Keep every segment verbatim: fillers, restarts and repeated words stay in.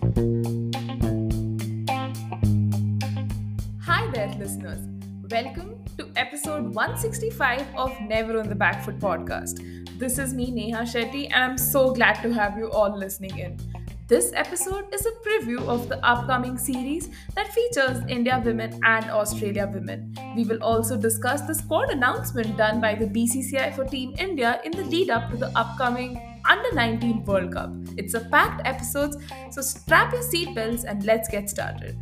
Hi there, listeners. Welcome to episode one sixty-five of Never on the Back Foot podcast. This is me, Neha Shetty, and I'm so glad to have you all listening in. This episode is a preview of the upcoming series that features India women and Australia women. We will also discuss the squad announcement done by the B C C I for Team India in the lead up to the upcoming Under nineteen World Cup. It's a packed episode, so strap your seatbelts and let's get started.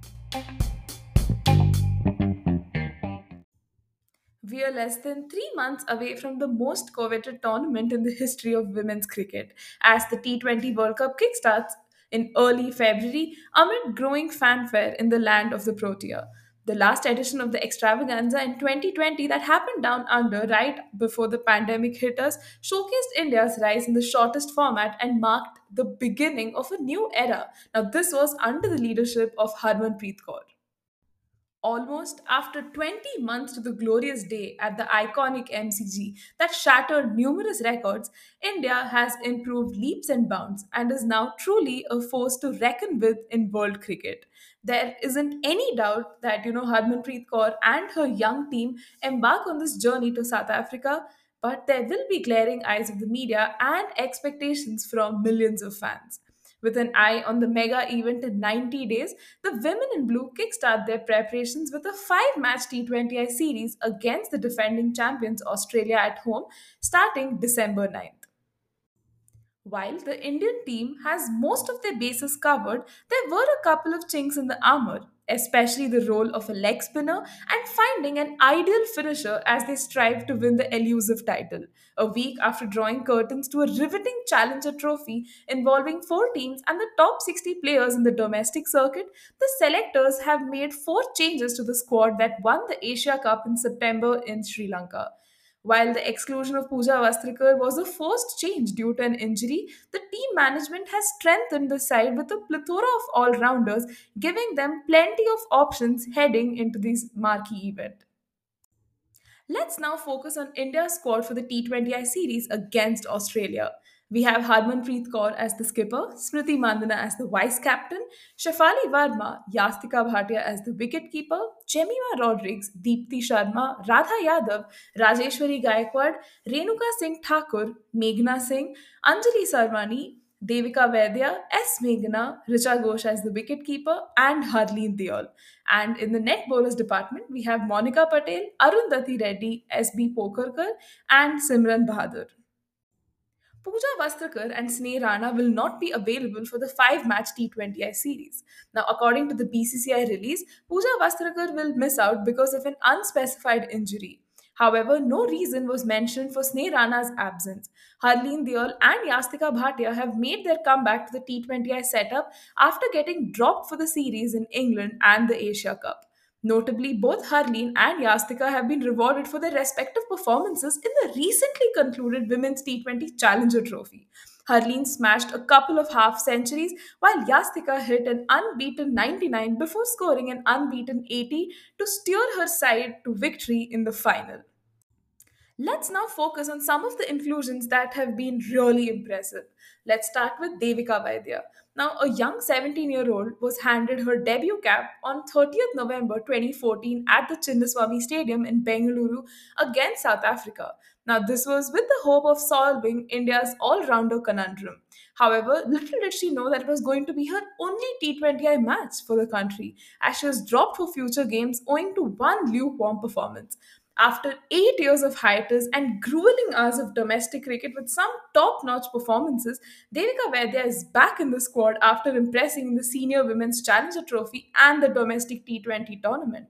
We are less than three months away from the most coveted tournament in the history of women's cricket, as the T twenty World Cup kickstarts in early February amid growing fanfare in the land of the Protea. The last edition of the extravaganza in twenty twenty that happened down under right before the pandemic hit us showcased India's rise in the shortest format and marked the beginning of a new era. Now, this was under the leadership of Harmanpreet Kaur. Almost after twenty months to the glorious day at the iconic M C G that shattered numerous records, India has improved leaps and bounds and is now truly a force to reckon with in world cricket. There isn't any doubt that you know Harmanpreet Kaur and her young team embark on this journey to South Africa, but there will be glaring eyes of the media and expectations from millions of fans. With an eye on the mega event in ninety days, the women in blue kickstart their preparations with a five match T twenty I series against the defending champions Australia at home starting December ninth. While the Indian team has most of their bases covered, there were a couple of chinks in the armor, especially the role of a leg spinner and finding an ideal finisher as they strive to win the elusive title. A week after drawing curtains to a riveting Challenger trophy involving four teams and the top sixty players in the domestic circuit, the selectors have made four changes to the squad that won the Asia Cup in September in Sri Lanka. While the exclusion of Pooja Vastrikar was a forced change due to an injury, the team management has strengthened the side with a plethora of all rounders, giving them plenty of options heading into this marquee event. Let's now focus on India's squad for the T twenty I series against Australia. We have Harmanpreet Kaur as the skipper, Smriti Mandana as the vice captain, Shafali Varma, Yastika Bhatia as the wicketkeeper, Jemima Rodrigues, Deepthi Sharma, Radha Yadav, Rajeshwari Gaikwad, Renuka Singh Thakur, Meghna Singh, Anjali Sarvani, Devika Vaidya, S. Meghna, Richa Ghosh as the wicketkeeper, and Harleen Deol. And in the net bowlers department, we have Monica Patel, Arundhati Reddy, S B Pokarkar, and Simran Bahadur. Pooja Vastrakar and Sneh Rana will not be available for the five match T twenty I series. Now, according to the B C C I release, Pooja Vastrakar will miss out because of an unspecified injury. However, no reason was mentioned for Sneh Rana's absence. Harleen Deol and Yastika Bhatia have made their comeback to the T twenty I setup after getting dropped for the series in England and the Asia Cup. Notably, both Harleen and Yastika have been rewarded for their respective performances in the recently concluded Women's T twenty Challenger Trophy. Harleen smashed a couple of half centuries, while Yastika hit an unbeaten ninety-nine before scoring an unbeaten eighty to steer her side to victory in the final. Let's now focus on some of the inclusions that have been really impressive. Let's start with Devika Vaidya. Now, a young seventeen year old was handed her debut cap on thirtieth November twenty fourteen at the Chinnaswamy Stadium in Bengaluru against South Africa. Now, this was with the hope of solving India's all rounder conundrum. However, little did she know that it was going to be her only T twenty I match for the country, as she was dropped for future games owing to one lukewarm performance. After eight years of hiatus and grueling hours of domestic cricket with some top notch performances, Devika Vaidya is back in the squad after impressing in the Senior Women's Challenger Trophy and the domestic T twenty tournament.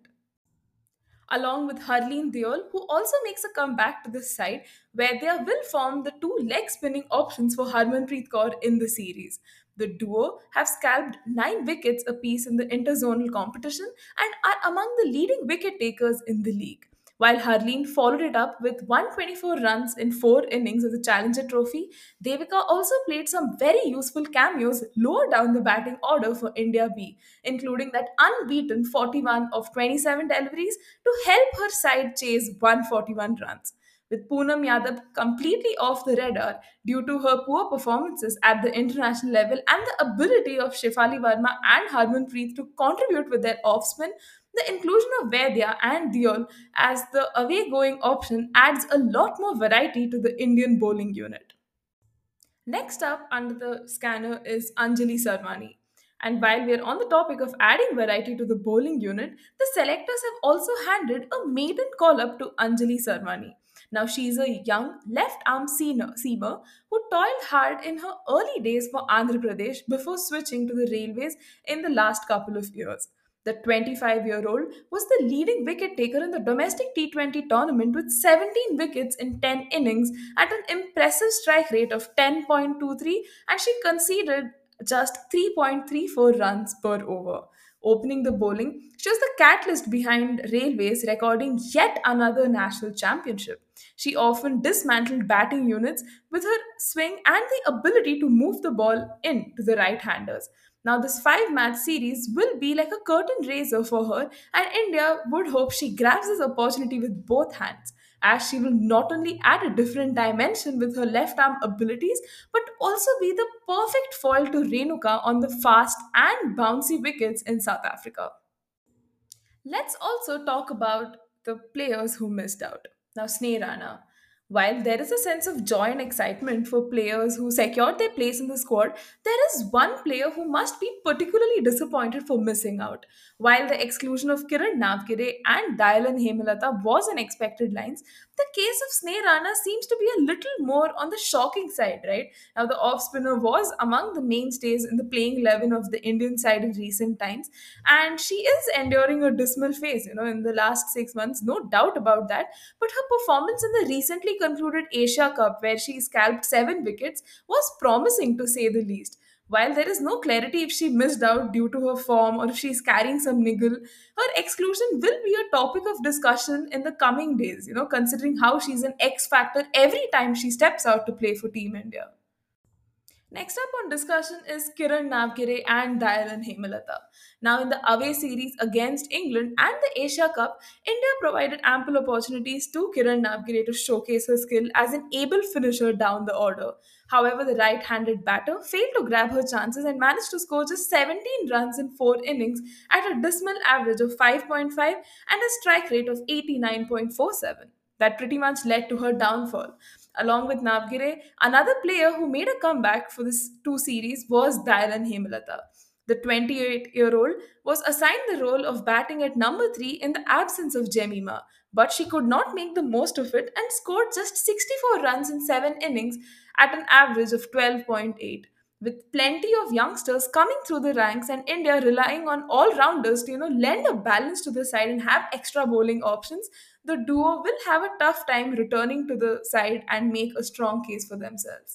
Along with Harleen Deol, who also makes a comeback to this side, where they will form the two leg spinning options for Harmanpreet Kaur in the series. The duo have scalped nine wickets apiece in the interzonal competition and are among the leading wicket takers in the league. While Harleen followed it up with one hundred twenty-four runs in four innings of the Challenger Trophy, Devika also played some very useful cameos lower down the batting order for India B, including that unbeaten forty-one of twenty-seven deliveries to help her side chase one hundred forty-one runs. with Poonam Yadav completely off the radar due to her poor performances at the international level and the ability of Shefali Verma and Harmanpreet to contribute with their off spin. The inclusion of Vedya and Diol as the away going option adds a lot more variety to the Indian bowling unit. Next up under the scanner is Anjali Sarmani. And while we are on the topic of adding variety to the bowling unit, the selectors have also handed a maiden call up to Anjali Sarmani. Now, she is a young left arm seamer seamer who toiled hard in her early days for Andhra Pradesh before switching to the railways in the last couple of years. The twenty-five year old was the leading wicket taker in the domestic T twenty tournament with seventeen wickets in ten innings at an impressive strike rate of ten point two three, and she conceded just three point three four runs per over. Opening the bowling, she was the catalyst behind Railways recording yet another national championship. She often dismantled batting units with her swing and the ability to move the ball in to the right handers. Now, this five match series will be like a curtain raiser for her, and India would hope she grabs this opportunity with both hands, as she will not only add a different dimension with her left arm abilities, but also be the perfect foil to Renuka on the fast and bouncy wickets in South Africa. Let's also talk about the players who missed out. Now, Sneh Rana. While there is a sense of joy and excitement for players who secured their place in the squad, there is one player who must be particularly disappointed for missing out. While the exclusion of Kiran Navgire and Dayalan Hemalata was an expected lines, the case of Sneh Rana seems to be a little more on the shocking side, right? Now, the off spinner was among the mainstays in the playing eleven of the Indian side in recent times, and she is enduring a dismal phase, you know, in the last six months, no doubt about that. But her performance in the recently concluded Asia Cup, where she scalped seven wickets, was promising to say the least. While there is no clarity if she missed out due to her form or if she's carrying some niggle, her exclusion will be a topic of discussion in the coming days, you know, considering how she's an X factor every time she steps out to play for Team India. Next up on discussion is Kiran Navgire and Dayalan Hemalata. Now, in the away series against England and the Asia Cup, India provided ample opportunities to Kiran Navgire to showcase her skill as an able finisher down the order. However, the right handed batter failed to grab her chances and managed to score just seventeen runs in four innings at a dismal average of five point five and a strike rate of eighty-nine point four seven. That pretty much led to her downfall. Along with Navgire, another player who made a comeback for this two series was Dylan Hemalata. The twenty-eight year old was assigned the role of batting at number three in the absence of Jemima, but she could not make the most of it and scored just sixty-four runs in seven innings at an average of twelve point eight. With plenty of youngsters coming through the ranks and India relying on all rounders to, you know, lend a balance to the side and have extra bowling options, the duo will have a tough time returning to the side and make a strong case for themselves.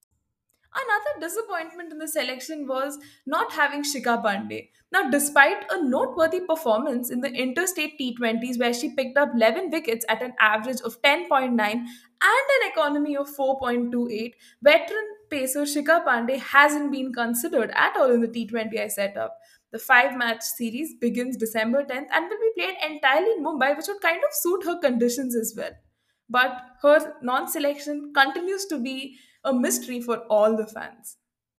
Another disappointment in the selection was not having Shika Pandey. Now, despite a noteworthy performance in the interstate T twenties where she picked up eleven wickets at an average of ten point nine and an economy of four point two eight, veteran pacer Shika Pandey hasn't been considered at all in the T twenty I set up. The five match series begins December tenth and will be played entirely in Mumbai, which would kind of suit her conditions as well. But her non selection continues to be a mystery for all the fans.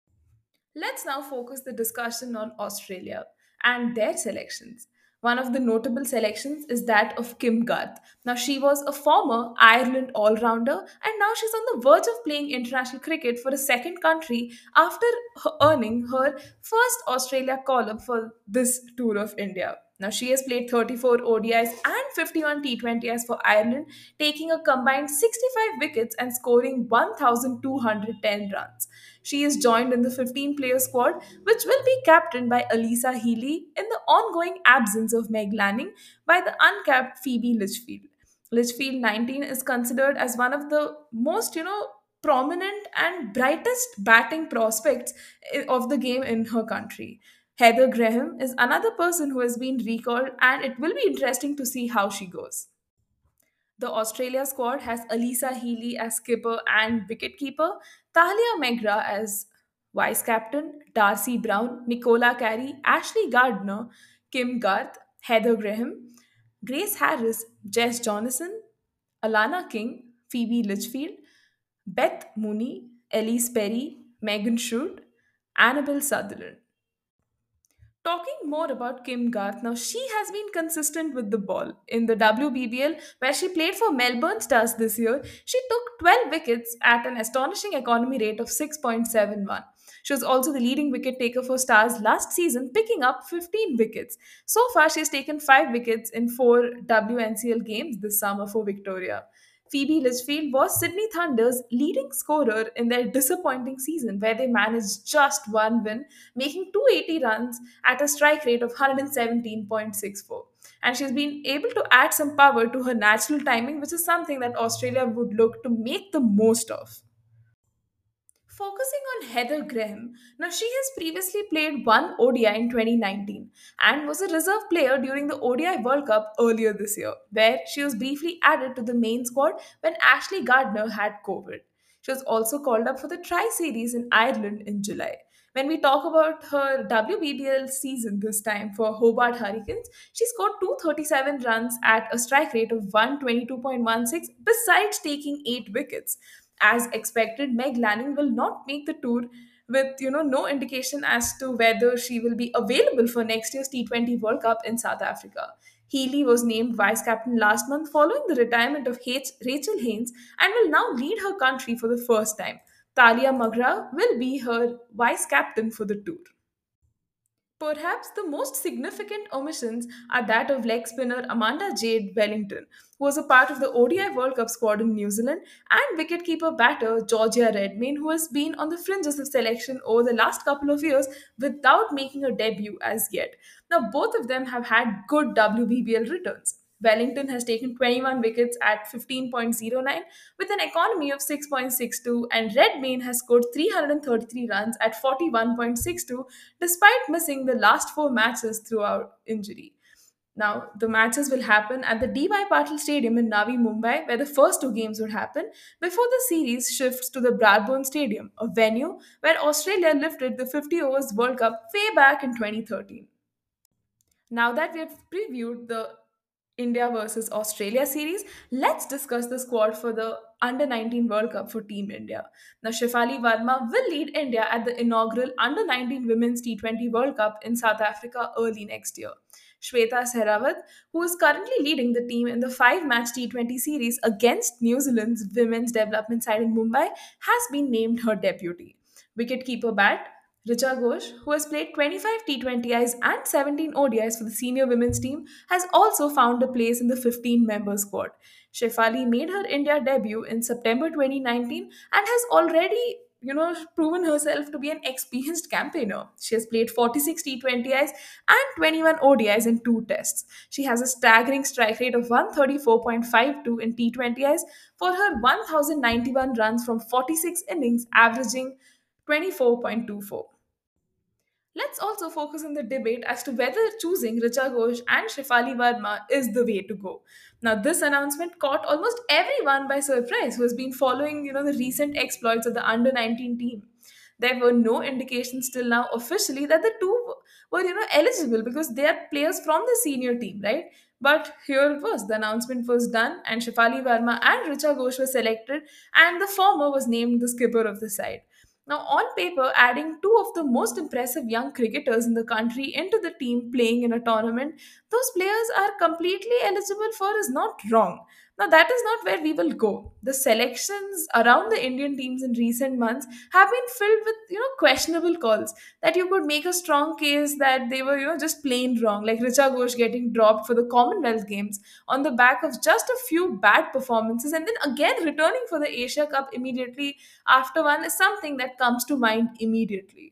Let's now focus the discussion on Australia and their selections. One of the notable selections is that of Kim Garth. Now, she was a former Ireland all rounder and now she's on the verge of playing international cricket for a second country after her- earning her first Australia call up for this tour of India. Now, she has played thirty-four O D Is and fifty-one T twenty Is for Ireland, taking a combined sixty-five wickets and scoring one thousand two hundred ten runs. She is joined in the fifteen player squad, which will be captained by Elisa Healy in the ongoing absence of Meg Lanning by the uncapped Phoebe Litchfield. Litchfield nineteen is considered as one of the most, you know, prominent and brightest batting prospects i- of the game in her country. Heather Graham is another person who has been recalled, and it will be interesting to see how she goes. The Australia squad has Alisa Healy as skipper and wicketkeeper, Talia Megra as vice captain, Darcy Brown, Nicola Carey, Ashley Gardner, Kim Garth, Heather Graham, Grace Harris, Jess Jonathan, Alana King, Phoebe Litchfield, Beth Mooney, Elise Perry, Megan Schutt, Annabelle Sutherland. Talking more about Kim Garth, now she has been consistent with the ball. In the W B B L, where she played for Melbourne Stars this year, she took twelve wickets at an astonishing economy rate of six point seven one. She was also the leading wicket taker for Stars last season, picking up fifteen wickets. So far, she has taken five wickets in four W N C L games this summer for Victoria. Phoebe Litchfield was Sydney Thunder's leading scorer in their disappointing season, where they managed just one win, making two hundred eighty runs at a strike rate of one seventeen point six four. And she's been able to add some power to her natural timing, which is something that Australia would look to make the most of. Focusing on Heather Graham, now she has previously played one O D I in twenty nineteen and was a reserve player during the O D I World Cup earlier this year, where she was briefly added to the main squad when Ashley Gardner had COVID. She was also called up for the Tri Series in Ireland in July. When we talk about her W B B L season this time for Hobart Hurricanes, she scored two hundred thirty-seven runs at a strike rate of one twenty-two point one six besides taking eight wickets. As expected, Meg Lanning will not make the tour with you know no indication as to whether she will be available for next year's T twenty World Cup in South Africa. Healy was named vice captain last month following the retirement of H- Rachel Haynes and will now lead her country for the first time. Talia Magra will be her vice captain for the tour. Perhaps the most significant omissions are that of leg spinner Amanda Jade Wellington, who was a part of the O D I World Cup squad in New Zealand, and wicketkeeper batter Georgia Redmayne, who has been on the fringes of selection over the last couple of years without making a debut as yet. Now, both of them have had good W B B L returns. Wellington has taken twenty-one wickets at fifteen point zero nine with an economy of six point six two, and Redmayne has scored three hundred thirty-three runs at forty-one point six two despite missing the last four matches throughout injury. Now, the matches will happen at the D Y Patil Stadium in Navi Mumbai, where the first two games would happen before the series shifts to the Bradburn Stadium, a venue where Australia lifted the fifty overs World Cup way back in twenty thirteen. Now that we have previewed the India versus Australia series, let's discuss the squad for the Under nineteen World Cup for Team India. Now, Shefali Verma will lead India at the inaugural Under nineteen Women's T twenty World Cup in South Africa early next year. Shweta Sehrawat, who is currently leading the team in the five match T twenty series against New Zealand's women's development side in Mumbai, has been named her deputy. Wicketkeeper bat Richa Ghosh, who has played twenty-five T twenty Is and seventeen O D Is for the senior women's team, has also found a place in the fifteen member squad. Shefali made her India debut in September twenty nineteen and has already you know, proven herself to be an experienced campaigner. She has played forty-six T twenty Is and twenty-one O D Is in two tests. She has a staggering strike rate of one thirty-four point five two in T twenty Is for her one thousand ninety-one runs from forty-six innings, averaging twenty-four point two four. Let's also focus on the debate as to whether choosing Richa Ghosh and Shefali Verma is the way to go. Now, this announcement caught almost everyone by surprise who has been following, you know, the recent exploits of the under nineteen team. There were no indications till now officially that the two were, you know, eligible because they are players from the senior team, right? But here it was. The announcement was done, and Shefali Verma and Richa Ghosh were selected, and the former was named the skipper of the side. Now, on paper, adding two of the most impressive young cricketers in the country into the team playing in a tournament those players are completely eligible for is not wrong. Now, that is not where we will go. The selections around the Indian teams in recent months have been filled with, you know, questionable calls that you could make a strong case that they were, you know, just plain wrong, like Richa Ghosh getting dropped for the Commonwealth Games on the back of just a few bad performances and then again returning for the Asia Cup immediately after one is something that comes to mind immediately.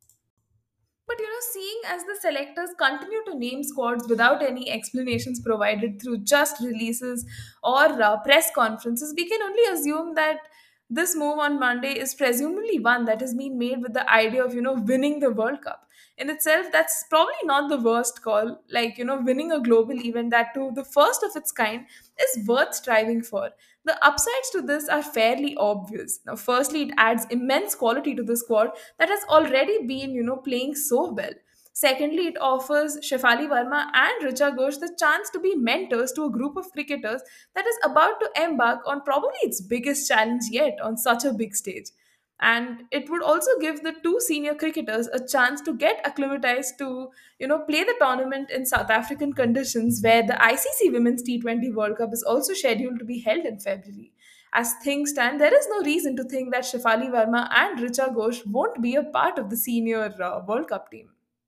But you know, seeing as the selectors continue to name squads without any explanations provided through just releases or uh, press conferences, we can only assume that this move on Monday is presumably one that has been made with the idea of, you know, winning the World Cup. In itself, that's probably not the worst call. Like, you know, winning a global event that to the first of its kind is worth striving for. The upsides to this are fairly obvious. Now, firstly, it adds immense quality to the squad that has already been, you know, playing so well. Secondly, it offers Shefali Verma and Richa Ghosh the chance to be mentors to a group of cricketers that is about to embark on probably its biggest challenge yet on such a big stage. And it would also give the two senior cricketers a chance to get acclimatized to, you know, play the tournament in South African conditions, where the I C C Women's T twenty World Cup is also scheduled to be held in February. As things stand, there is no reason to think that Shefali Verma and Richa Ghosh won't be a part of the senior uh, World Cup team.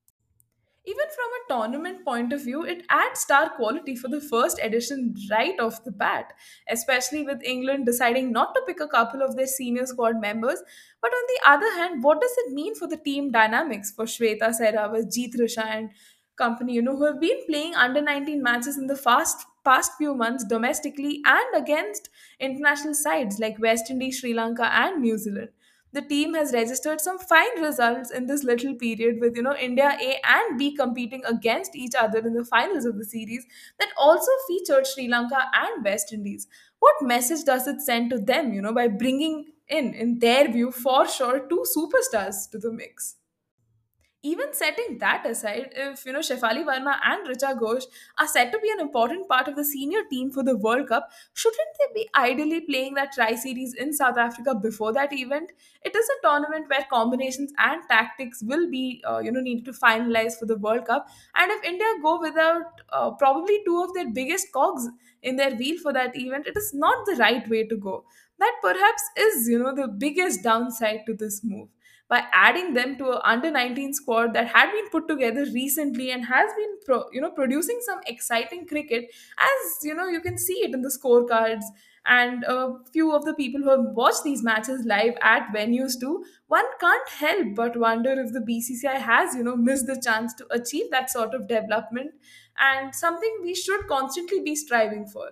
Even from a tournament point of view, it adds star quality for the first edition right off the bat, especially with England deciding not to pick a couple of their senior squad members. But on the other hand, what does it mean for the team dynamics for Shweta Sehrawat, Jeet Risha, and company, you know, who have been playing under nineteen matches in the fast past few months domestically and against international sides like West Indies, Sri Lanka, and New Zealand? The team has registered some fine results in this little period, with, you know, India A and B competing against each other in the finals of the series that also featured Sri Lanka and West Indies. What message does it send to them, you know, by bringing in in their view for sure two superstars to the mix? Even setting that aside, if, you know, Shefali Verma and Richa Ghosh are said to be an important part of the senior team for the World Cup, shouldn't they be ideally playing that tri series in South Africa before that event? It is a tournament where combinations and tactics will be, uh, you know, needed to finalize for the World Cup. And if India go without uh, probably two of their biggest cogs in their wheel for that event, it is not the right way to go. That perhaps is, you know, the biggest downside to this move. By adding them to a under nineteen squad that had been put together recently and has been pro, you know, producing some exciting cricket, as you know, you can see it in the scorecards. And a few of the people who have watched these matches live at venues too, one can't help but wonder if the B C C I has, you know, missed the chance to achieve that sort of development, and something we should constantly be striving for.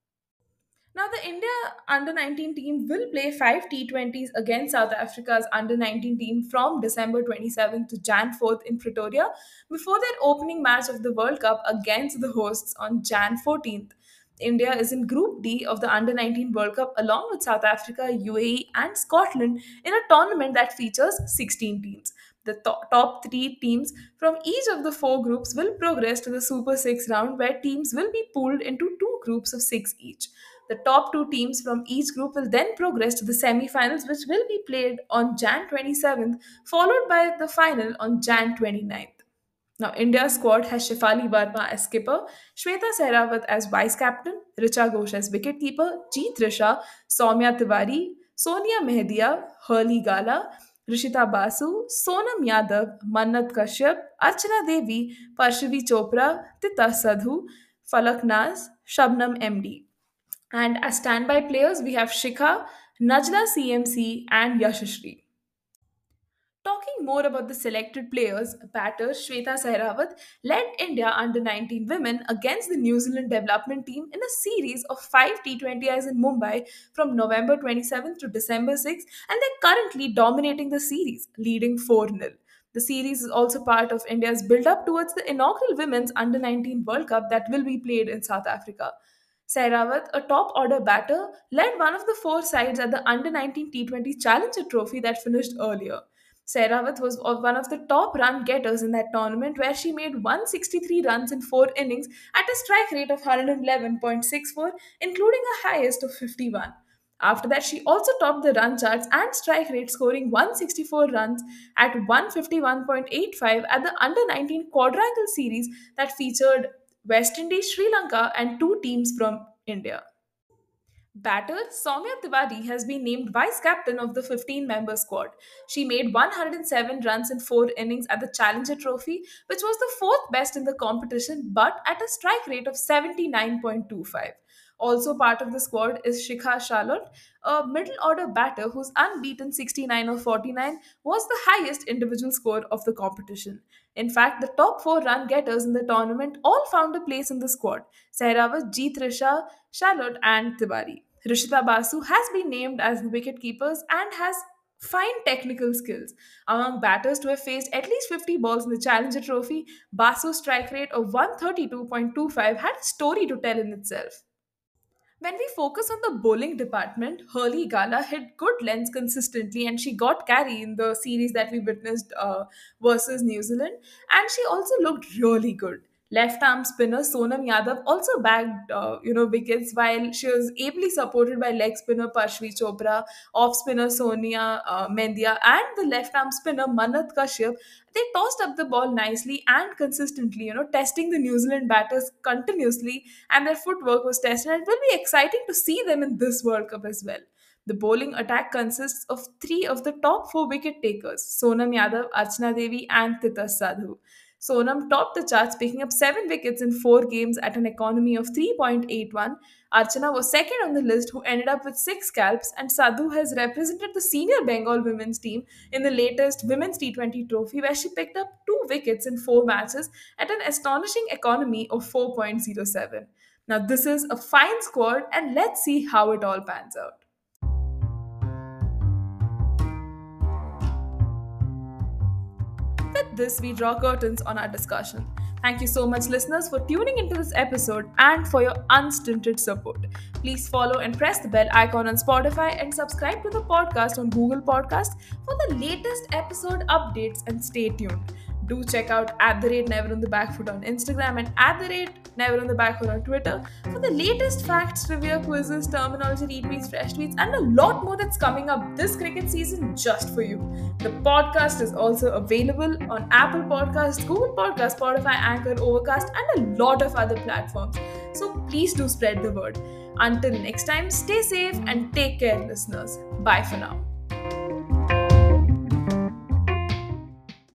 Now, the India under nineteen team will play five T twenties against South Africa's under nineteen team from December twenty-seventh to January fourth in Pretoria before their opening match of the World Cup against the hosts on January fourteenth. India is in Group D of the under nineteen World Cup along with South Africa, U A E, and Scotland in a tournament that features sixteen teams. The to- top three teams from each of the four groups will progress to the Super six round, where teams will be pooled into two groups of six each. The top two teams from each group will then progress to the semi-finals, which will be played on January twenty-seventh, followed by the final on January twenty-ninth. Now, India's squad has Shefali Verma as skipper, Shweta Sehrawat as vice captain, Richa Ghosh as wicketkeeper, Jeet Risha, Soumya Tiwari, Sonia Mehdia, Hurley Gala, Rishita Basu, Sonam Yadav, Mannat Kashyap, Archana Devi, Parshavi Chopra, Tita Sadhu, Falak Naz, Shabnam M D. And as standby players, we have Shikha, Najla C M C, and Yashashri. Talking more about the selected players, batter Shweta Sehrawat led India under nineteen women against the New Zealand development team in a series of five T twenty Is in Mumbai from November twenty-seventh to December sixth, and they're currently dominating the series, leading four nil. The series is also part of India's build up towards the inaugural Women's under nineteen World Cup that will be played in South Africa. Sehrawat, a top order batter, led one of the four sides at the under nineteen T twenty Challenger Trophy that finished earlier. Sehrawat was of- one of the top run getters in that tournament, where she made one hundred sixty-three runs in four innings at a strike rate of one hundred eleven point six four, including a highest of fifty-one. After that, she also topped the run charts and strike rate, scoring one hundred sixty-four runs at one hundred fifty-one point eight five at the under nineteen quadrangle series that featured West Indies, Sri Lanka, and two teams from India. Batter Soumya Tiwari has been named vice captain of the fifteen member squad. She made one hundred seven runs in four innings at the Challenger Trophy, which was the fourth best in the competition, but at a strike rate of seventy-nine point two five. Also part of the squad is Shikha Charlotte, a middle order batter whose unbeaten sixty-nine of forty-nine was the highest individual score of the competition. In fact, the top four run getters in the tournament all found a place in the squad: Sehrawat, Jeet Risha, Charlotte, and Tiwari. Rishita Basu has been named as the wicket keepers and has fine technical skills. Among batters to have faced at least fifty balls in the Challenger Trophy, Basu's strike rate of one hundred thirty-two point two five had a story to tell in itself. When we focus on the bowling department, Hurley Gala hit good lengths consistently and she got carry in the series that we witnessed uh, versus New Zealand. And she also looked really good. Left arm spinner Sonam Yadav also bagged uh, you know wickets while she was ably supported by leg spinner Parshvi Chopra, off spinner Sonia uh, Mendia, and the left arm spinner Manat Kashyap. They tossed up the ball nicely and consistently, you know, testing the New Zealand batters continuously, and their footwork was tested. And it will be exciting to see them in this World Cup as well. The bowling attack consists of three of the top four wicket takers: Sonam Yadav, Archana Devi, and Titas Sadhu. Sonam topped the charts, picking up seven wickets in four games at an economy of three point eight one. Archana was second on the list, who ended up with six scalps, and Sadhu has represented the senior Bengal women's team in the latest Women's T twenty trophy, where she picked up two wickets in four matches at an astonishing economy of four point zero seven. Now, this is a fine squad, and let's see how it all pans out. With this, we draw curtains on our discussion. Thank you so much, listeners, for tuning into this episode and for your unstinted support. Please follow and press the bell icon on Spotify and subscribe to the podcast on Google Podcast for the latest episode updates, and stay tuned. Do check out at the rate Never on the Back Foot on Instagram and at the rate Never on the Back Foot on Twitter for the latest facts, trivia, quizzes, terminology, retweets, fresh tweets, and a lot more that's coming up this cricket season just for you. The podcast is also available on Apple Podcasts, Google Podcasts, Spotify, Anchor, Overcast, and a lot of other platforms. So please do spread the word. Until next time, stay safe and take care, listeners. Bye for now.